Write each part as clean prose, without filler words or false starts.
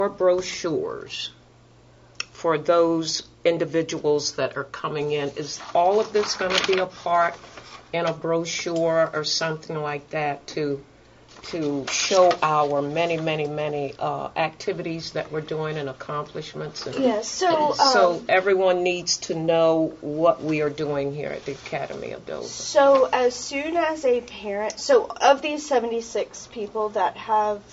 brochures for those individuals that are coming in. Is all of this going to be a part in a brochure or something like that to show our many activities that we're doing and accomplishments? Yes, so everyone needs to know what we are doing here at the Academy of Dover. So as soon as a parent, so of these 76 people that have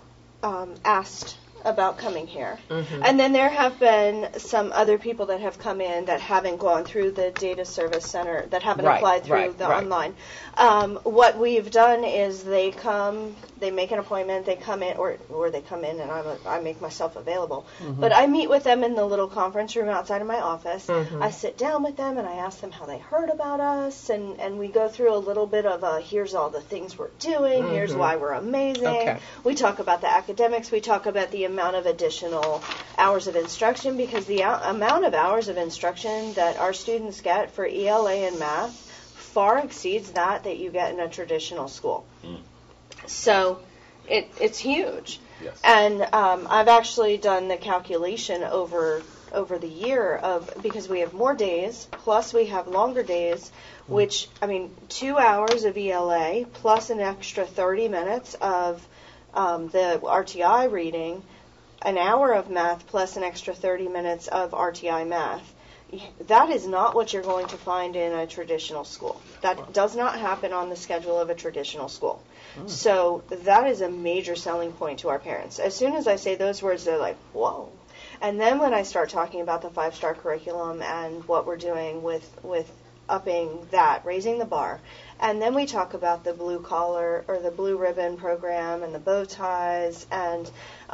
asked about coming here, and then there have been some other people that have come in that haven't gone through the data service center, that haven't applied through the online. What we've done is they come, they make an appointment, they come in, or they come in and I make myself available. But I meet with them in the little conference room outside of my office. I sit down with them and I ask them how they heard about us, and we go through a little bit of here's all the things we're doing, here's why we're amazing. Okay. We talk about the academics, we talk about the amount of additional hours of instruction, because the amount of hours of instruction that our students get for ELA and math far exceeds that you get in a traditional school. So it's huge. Yes. And I've actually done the calculation over the year because we have more days, plus we have longer days, which, 2 hours of ELA plus an extra 30 minutes of the RTI reading, an hour of math plus an extra 30 minutes of RTI math. That is not what you're going to find in a traditional school. That does not happen on the schedule of a traditional school. So that is a major selling point to our parents. As soon as I say those words, they're like, whoa. And then when I start talking about the 5-star curriculum and what we're doing with upping that, raising the bar, and then we talk about the blue collar or the blue ribbon program and the bow ties, and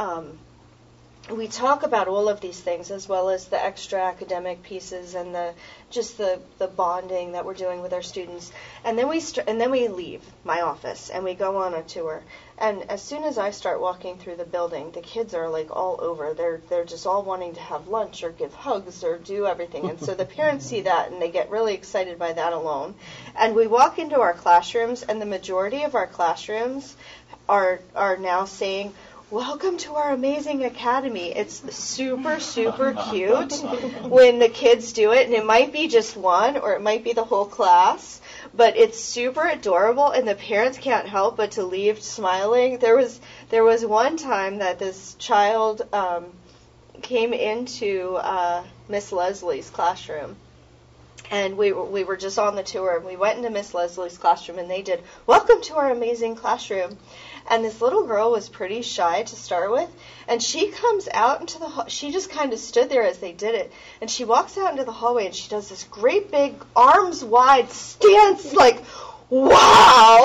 we talk about all of these things, as well as the extra academic pieces and the bonding that we're doing with our students. And then we leave my office and we go on a tour. And as soon as I start walking through the building, the kids are like all over. They're just all wanting to have lunch or give hugs or do everything. And so the parents see that and they get really excited by that alone. And we walk into our classrooms, and the majority of our classrooms are now saying, "Welcome to our amazing academy." It's super, super cute when the kids do it, and it might be just one or it might be the whole class, but it's super adorable, and the parents can't help but to leave smiling. There was one time that this child came into Miss Leslie's classroom, and we were just on the tour, and we went into Miss Leslie's classroom, and they did, "Welcome to our amazing classroom." And this little girl was pretty shy to start with, and she comes out into the she just kind of stood there as they did it, and she walks out into the hallway, and she does this great big arms wide stance, like, wow!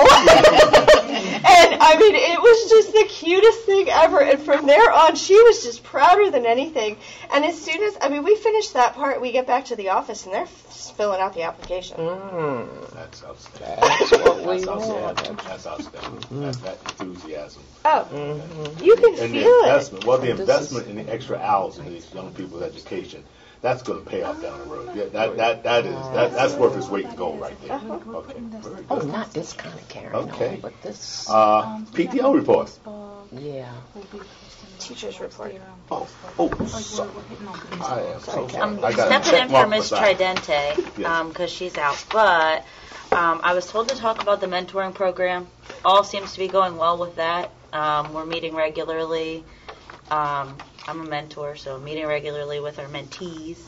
And it was just the cutest thing ever. And from there on, she was just prouder than anything. And as soon as we finish that part, we get back to the office, and they're filling out the application. That's outstanding. That's what we want. That's outstanding. That's that enthusiasm. Oh, you can And feel the it. investment, well, the investment in the extra hours in these young people's education, that's going to pay off down the road. Yeah, that's worth its weight in gold right there. Okay. Very Oh, good. not this kind of Karen. Okay. No, but this. PTO report. Yeah. Teacher's report. Sorry. I am so sorry. I'm I got a stepping check in for mark Miss beside it. Tridente because she's out. But I was told to talk about the mentoring program. All seems to be going well with that. We're meeting regularly. I'm a mentor, so meeting regularly with our mentees.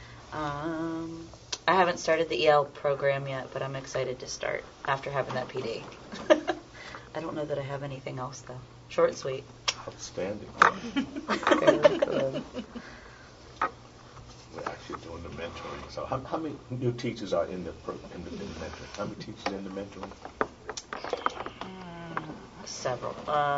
I haven't started the EL program yet, but I'm excited to start after having that PD. I don't know that I have anything else, though. Short and sweet. Outstanding. Very good. We're actually doing the mentoring. So how many new teachers are in the mentoring? How many teachers in the mentoring? Several.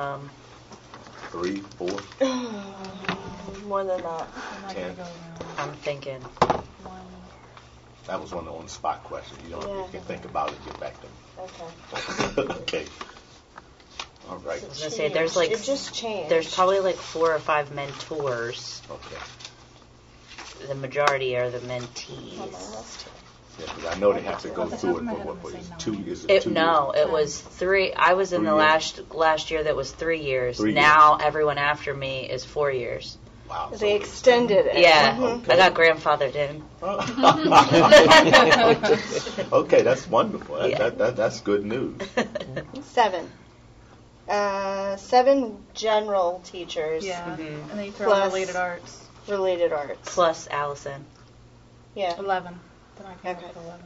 3, 4, More than that. 10? I'm thinking. That was one on the spot question. You can think about it, get back to me. Okay. Okay. All right. I was gonna say there's like It just changed. there's probably like 4 or 5 mentors. Okay. The majority are the On my mentees. list Yeah, 'cause I know they have to go through it for what is it, 2 years? No, it was 3. I was in 3 the years? last year that was 3 years. 3 years. Now everyone after me is 4 years. Wow. They extended it. Yeah, Okay. I got grandfathered in. Okay, that's wonderful. Yeah. That's good news. 7. 7 general teachers. Yeah, Mhm. and then you throw Plus- in related arts. Related arts. Plus Allison. Yeah. 11. Then I came Okay. up with 11.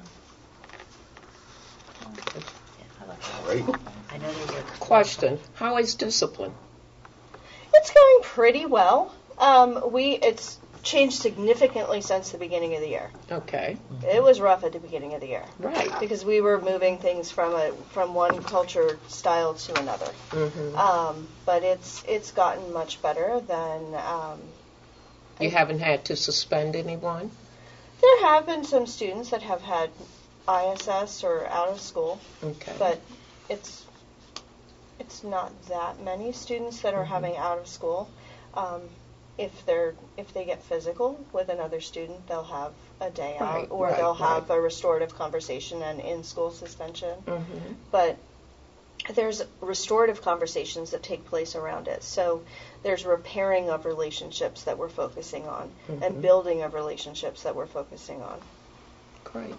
I like that. Great. I know they were. Question, how is discipline? It's going pretty well. It's changed significantly since the beginning of the year. Okay, It was rough at the beginning of the year right. because we were moving things from one culture style to another. Hmm. But it's gotten much better than. You haven't had to suspend anyone? There have been some students that have had ISS or out of school, Okay. but it's not that many students that are having out of school. If they get physical with another student, they'll have a day out, Right, or right, they'll have right. a restorative conversation and in-school suspension. Hmm. But there's restorative conversations that take place around it. So there's repairing of relationships that we're focusing on, and building of relationships that we're focusing on. Great.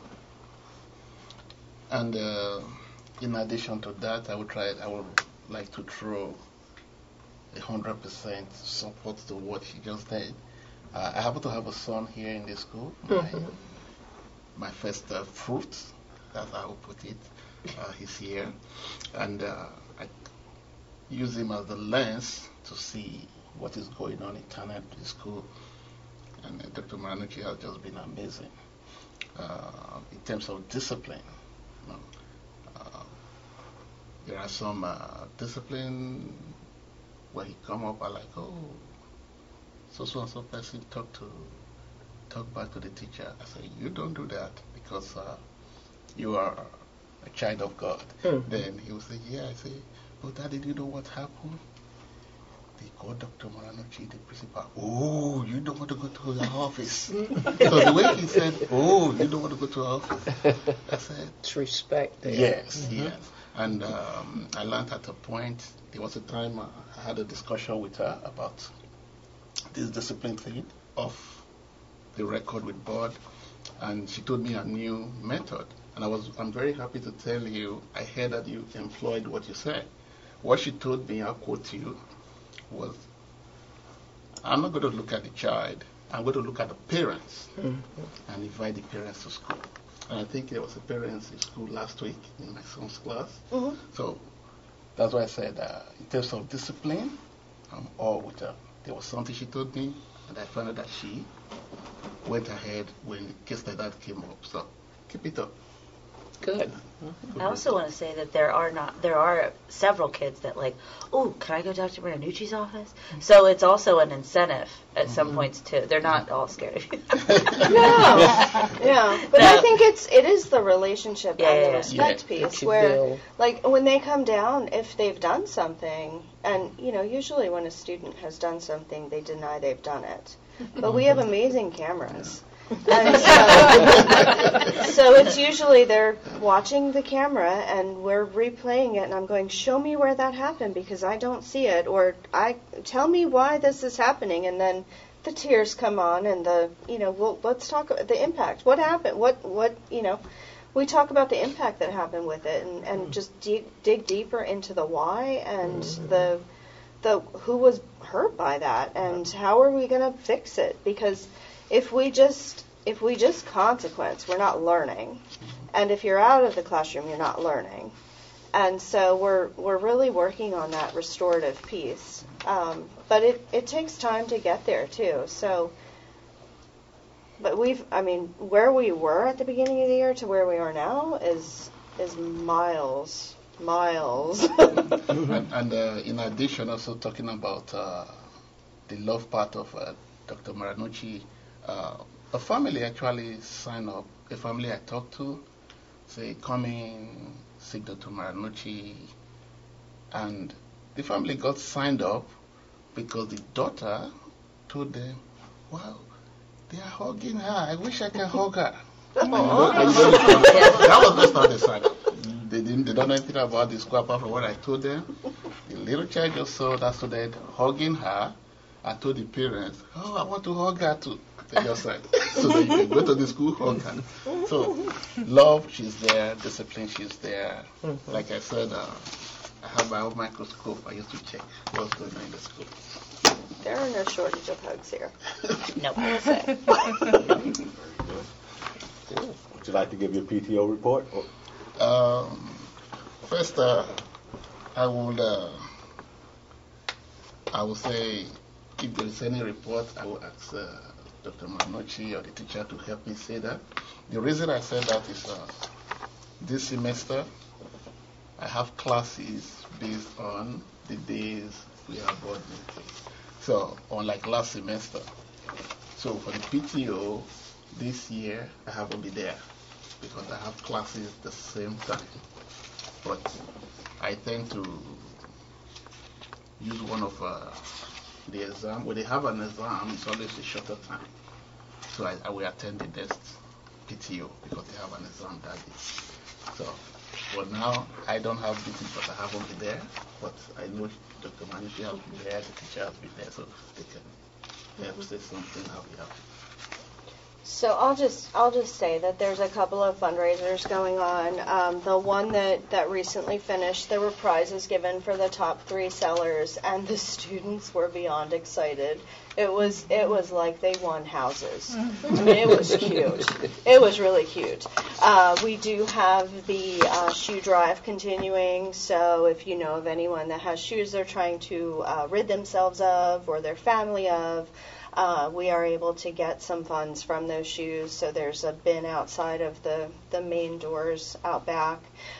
And in addition to that, I would like to throw 100% support to what he just did. I happen to have a son here in the school, my first fruit, that's how I would put it. He's here, and I use him as the lens to see what is going on internally in the school. And Dr. Maranucci has just been amazing in terms of discipline. You know, there are some discipline where he come up, I like, oh, so and so person talk back to the teacher. I say, you don't do that because you are a child of God. Then he will say, yeah. I say, oh, Daddy, do you know what happened? They called Dr. Maranucci, the principal. Oh, you don't want to go to the office. So the way he said, oh, you don't want to go to the office, I said, It's respect there. yes, yes. And I learned at a point, there was a time I had a discussion with her about this discipline thing of the record with board, and she told me a new method. And I'm very happy to tell you, I heard that you employed what you said. What she told me, I'll quote you, was, I'm not going to look at the child, I'm going to look at the parents and invite the parents to school. And I think there was a parents in school last week in my son's class. Mm-hmm. So that's why I said, in terms of discipline, I'm all with her. There was something she told me, and I found out that she went ahead when the case like that came up. So keep it up. Good. I also want to say that there are several kids that like, oh, can I go to Dr. Maranucci's office? So it's also an incentive at some points too. They're not all scared of you. No, yeah, but I think it is the relationship Yeah, and the yeah, respect yeah. piece That you where, build. like, when they come down, if they've done something, and usually when a student has done something, they deny they've done it. But we have amazing cameras. And so it's usually they're watching the camera and we're replaying it, and I'm going, show me where that happened because I don't see it, or tell me why this is happening, and then the tears come on, and well, let's talk about the impact. What happened? What we talk about the impact that happened with it, and just dig deeper into the why and the who was hurt by that, and how are we going to fix it? Because if we just consequence, we're not learning, and if you're out of the classroom, you're not learning, and so we're really working on that restorative piece. But it takes time to get there too. So, but where we were at the beginning of the year to where we are now is miles. And in addition, also talking about the love part of Dr. Maranucci, a family actually signed up. A family I talked to, say, come in, see Dr. Maranucci, and the family got signed up because the daughter told them, wow, they are hugging her. I wish I can hug her. That was just not decided. They don't know anything about the school apart from what I told them. The little child just saw that student hugging her. I told the parents, "Oh, I want to hug her too." They just said, "So that you can go to the school, hug her." So, love, she's there. Discipline, she's there. Like I said, I have my own microscope. I used to check what's going on in the school. There are no shortage of hugs here. Nope. Would you like to give your PTO report? First, I would say if there is any report, I will ask Dr. Manucci or the teacher to help me say that. The reason I said that is this semester I have classes based on the days we have board meetings. So, unlike last semester. So, for the PTO, this year I haven't been there because I have classes the same time. But I tend to use one of the exam. When they have an exam, it's always a shorter time. So I will attend the next PTO because they have an exam that day. So, but now I don't have meetings because I haven't been there. But I know Dr. Manishi has been there, the teacher has been there, so they can help say something. I'll be happy. So I'll just say that there's a couple of fundraisers going on. The one that recently finished, there were prizes given for the top 3 sellers, and the students were beyond excited. It was like they won houses. I mean, it was cute. It was really cute. We do have the shoe drive continuing, so if you know of anyone that has shoes they're trying to rid themselves of or their family of, we are able to get some funds from those shoes. So there's a bin outside of the main doors out back.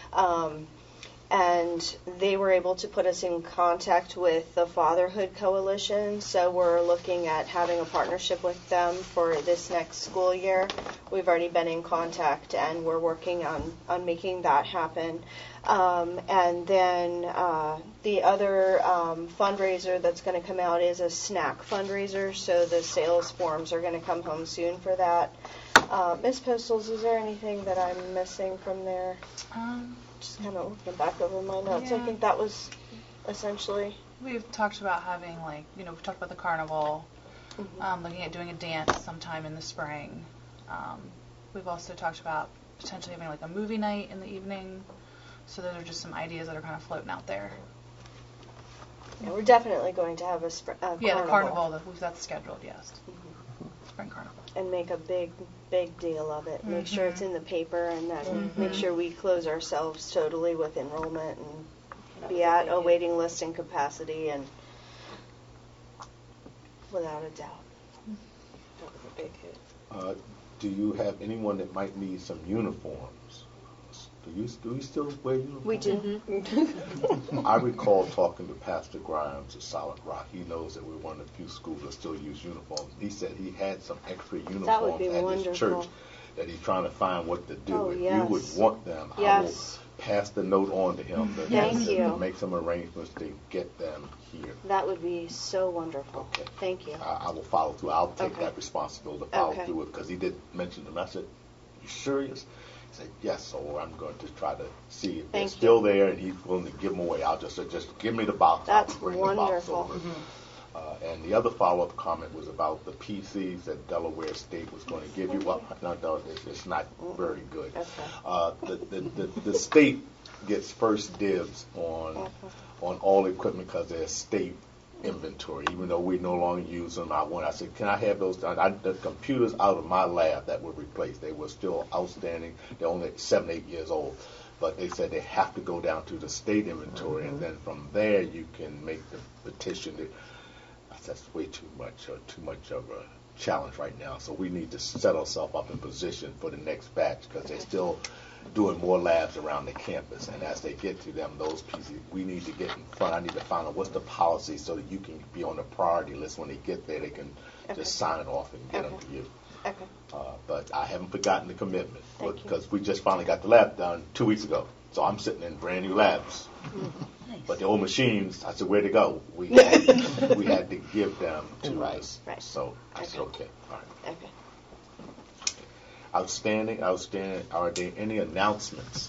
And they were able to put us in contact with the Fatherhood Coalition. So we're looking at having a partnership with them for this next school year. We've already been in contact and we're working on making that happen. And then the other fundraiser that's going to come out is a snack fundraiser. So the sales forms are going to come home soon for that. Ms. Postles, is there anything that I'm missing from there? Just kind of looking back over my notes. I think that was essentially. We've talked about having, we've talked about the carnival, looking at doing a dance sometime in the spring. We've also talked about potentially having a movie night in the evening. So those are just some ideas that are kind of floating out there. Yeah, we're definitely going to have a carnival. Yeah, the carnival, that's scheduled, yes. Spring carnival. And make a big deal of it. Make sure it's in the paper and then make sure we close ourselves totally with enrollment and be at a waiting list and capacity, and without a doubt. That was a big hit. Do you have anyone that might need some uniforms? Do we still wear uniforms? We do. I recall talking to Pastor Grimes of Solid Rock. He knows that we're one of the few schools that still use uniforms. He said he had some extra uniforms at his church that he's trying to find what to do. If you would want them, I will pass the note on to him to make some arrangements to get them here. That would be so wonderful. Okay. Thank you. I will follow through. I'll take that responsibility to follow through it because he did mention them. I said, "You serious?" He said, "Yes." So I'm going to try to see if they're still there, and he's willing to give them away. I'll just give me the box. That's bring wonderful. The box over. And the other follow-up comment was about the PCs that Delaware State was going to give you. Well, no, it's not very good. The state gets first dibs on all equipment because they're state inventory. Even though we no longer use them, I said, "Can I have those?" The computers out of my lab that were replaced, they were still outstanding. They're only 7, 8 years old. But they said they have to go down to the state inventory, and then from there you can make the petition. That's way too much of a challenge right now. So we need to set ourselves up in position for the next batch because they're still doing more labs around the campus. And as they get to them, those pieces, we need to get in front. I need to find out what's the policy so that you can be on the priority list. When they get there, they can just sign it off and get them to you. Okay. But I haven't forgotten the commitment because we just finally got the lab done 2 weeks ago. So I'm sitting in brand new labs. But the old machines, I said, where'd they go? We had to give them to us. Right. So I said, okay, all right. Okay. Outstanding. Are there any announcements?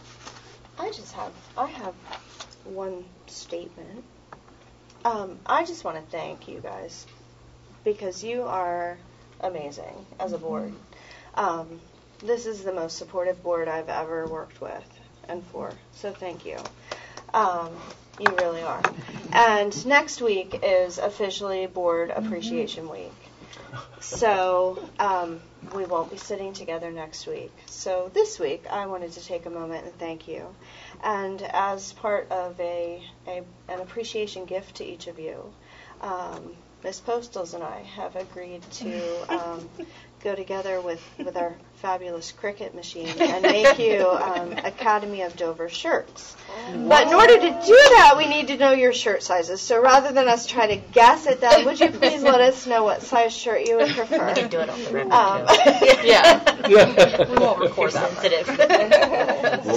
I have one statement. I just want to thank you guys because you are amazing as a board. This is the most supportive board I've ever worked with and for, so thank you. You really are. And next week is officially Board Appreciation Week. So we won't be sitting together next week. So this week, I wanted to take a moment and thank you. And as part of an appreciation gift to each of you, Ms. Postles and I have agreed to go together with our fabulous Cricut machine and make you Academy of Dover shirts. But in order to do that, we need to know your shirt sizes. So rather than us try to guess at them, would you please let us know what size shirt you would prefer? We can do it off the record, too. Yeah. We won't You're record that. sensitive.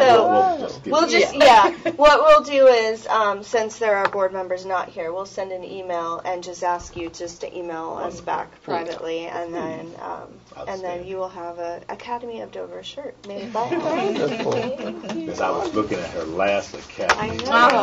What we'll do is, since there are board members not here, we'll send an email and just ask you just to email us back privately, and then you will have a Academy of Dover shirt made by us. Because I was looking at her last Academy.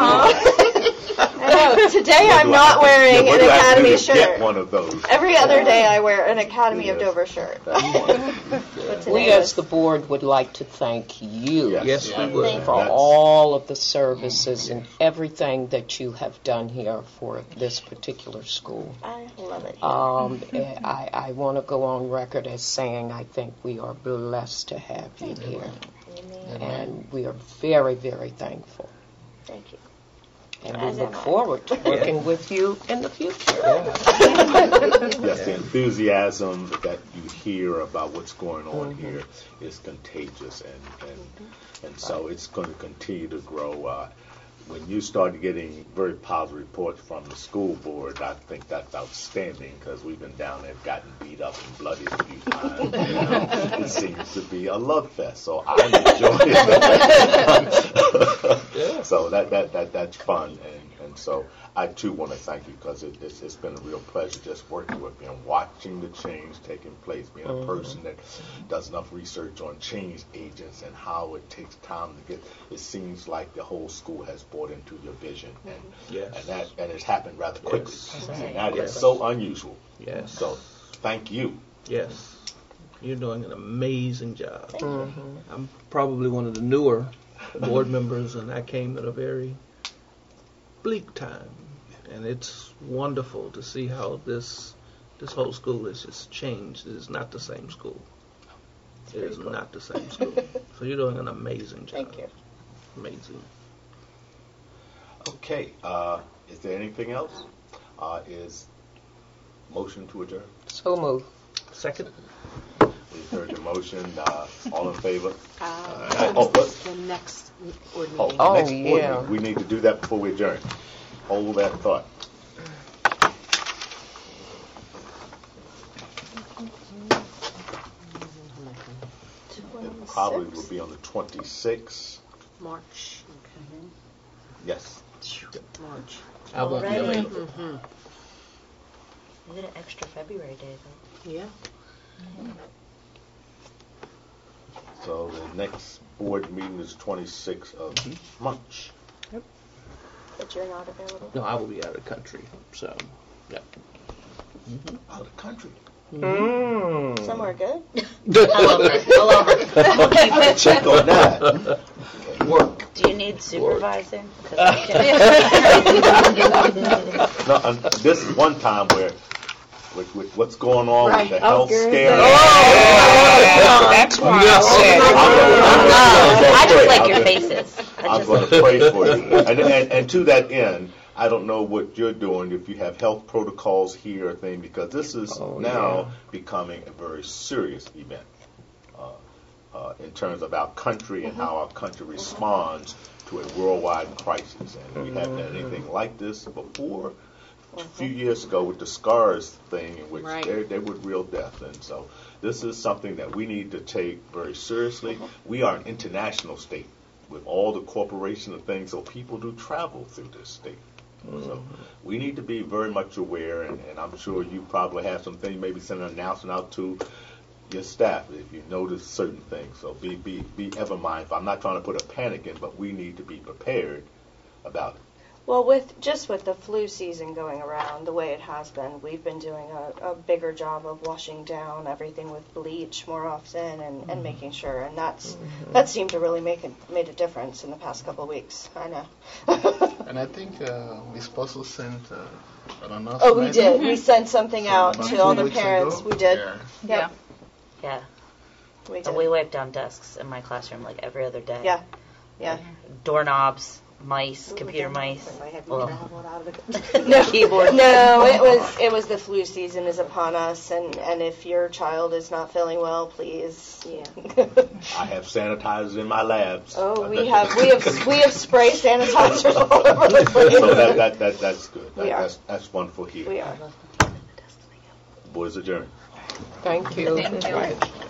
I know. Today I'm not wearing an Academy shirt. Get one of those. Every other day I wear an Academy of Dover shirt. We as the board would like to thank you Yes, we would. for all of the services and everything that you have done here for this particular school. I love it. I want to go on record as saying I think we are blessed to have you here. And we are very, very thankful. Thank you. And we look forward to working with you in the future. Yes, the enthusiasm that you hear about what's going on here is contagious, and so it's going to continue to grow. When you start getting very positive reports from the school board, I think that's outstanding because we've been down there, gotten beat up and bloody a few times. It seems to be a love fest, so I'm enjoying it. So that's fun, and so I too want to thank you because it's been a real pleasure just working with you and watching the change taking place. Being a person that does enough research on change agents and how it takes time to get. It seems like the whole school has bought into your vision, and it's happened rather quickly. And that is so unusual. Yes. So thank you. Yes. You're doing an amazing job. I'm probably one of the newer board members, and I came at a very bleak time. And it's wonderful to see how this whole school has just changed. It is not the same school. It is not the same school. So you're doing an amazing job. Thank you. Amazing. Okay. Is there anything else? Is motion to adjourn? So moved. Second? We've heard the motion. All in favor? The next board meeting. Oh, Next board yeah. meeting. We need to do that before we adjourn. Hold that thought. It probably will be on the 26th. March. Yes. March. I won't be Already? available. We did an extra February day, though. Yeah. So the next board meeting is 26th of March. But you're not available. No, I will be out of the country. So, yeah. Out of the country. Somewhere good? All over. Check on that. Work. Do you need supervising? 'Cause I can- No, this is one time where, with what's going on with the health scare. That's why I said. I just like your faces. I'm going to pray for you. And to that end, I don't know what you're doing if you have health protocols here or thing, because this is now becoming a very serious event in terms of our country and how our country responds to a worldwide crisis. And we haven't had anything like this before. A few years ago with the SCARS thing, in which they were real death. And so this is something that we need to take very seriously. We are an international state with all the corporations and things, so people do travel through this state. So we need to be very much aware, and I'm sure you probably have some things, maybe send an announcement out to your staff if you notice certain things. So be ever mindful. I'm not trying to put a panic in, but we need to be prepared about it. Well, with the flu season going around the way it has been, we've been doing a bigger job of washing down everything with bleach more often and making sure, and that seemed to really made a difference in the past couple of weeks. I know. And I think we also sent an announcement. Oh, we did. We sent something out about to 2 all the weeks parents. ago. We did. Yeah. Yep. Yeah. We And did. we wipe down desks in my classroom like every other day. Yeah. Yeah. Doorknobs, mice, computer mice. Well, No, keyboard. No, it was the flu season is upon us, and if your child is not feeling well, please. Yeah. I have sanitizers in my labs. Oh, we have spray sanitizers all over the place. So that's good. We are. That's wonderful here. We are. Board is adjourned. Thank you. Thank you. Right.